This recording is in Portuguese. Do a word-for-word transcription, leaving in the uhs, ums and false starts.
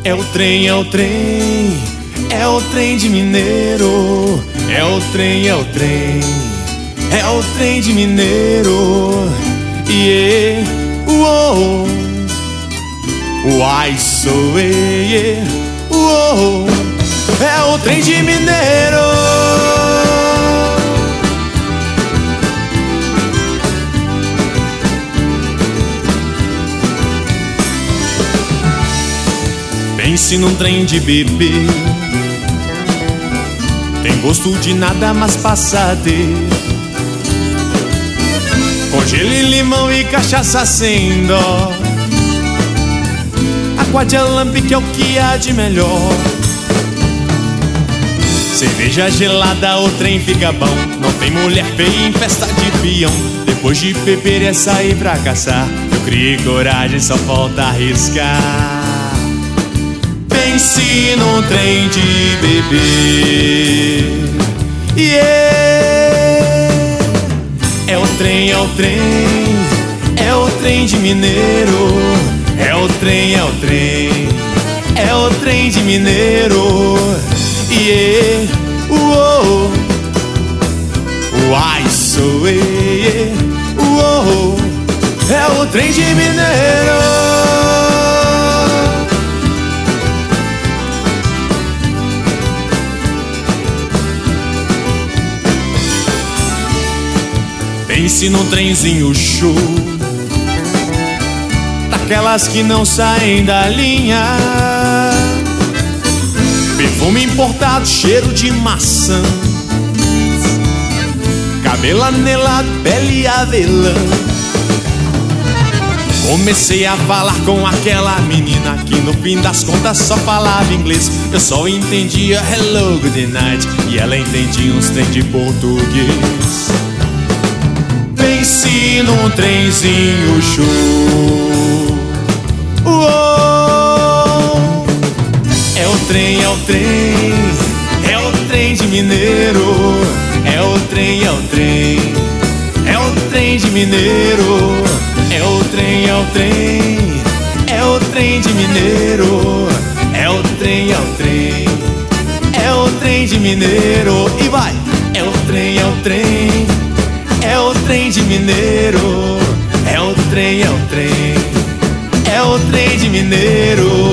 É o trem, é o trem, é o trem de Mineiro. É o trem, é o trem, é o trem de Mineiro. Yeah, uou, uai, sou eu, uou. É o trem de Mineiro. Pense num trem de bebê, tem gosto de nada, mas passa a ter com gelo e limão e cachaça sem dó. Água de alambique é o que há de melhor. Cerveja gelada, o trem fica bom. Não tem mulher feia em festa de peão. Depois de beber é sair pra caçar. Eu criei coragem, só falta arriscar. Pense num trem de bebê. Yeah. É o trem, é o trem, é o trem de Mineiro. É o trem, é o trem, é o trem de Mineiro. Yeah, uou, uai, sou eu, uou. É o trem de Mineiro. Pense num trenzinho show, daquelas que não saem da linha. Perfume importado, cheiro de maçã, cabelo anelado, pele avelã. Comecei a falar com aquela menina que no fim das contas só falava inglês. Eu só entendia hello, good night, e ela entendia uns trem de português. Pense num trenzinho show, uou. É o trem, é o trem, é o trem de Mineiro. É o trem, é o trem, é o trem de Mineiro. É o trem, é o trem, é o trem de Mineiro. É o trem, é o trem, é o trem de Mineiro. E vai! É o trem, é o trem, é o trem de Mineiro. É o trem, é o trem, é o trem de Mineiro.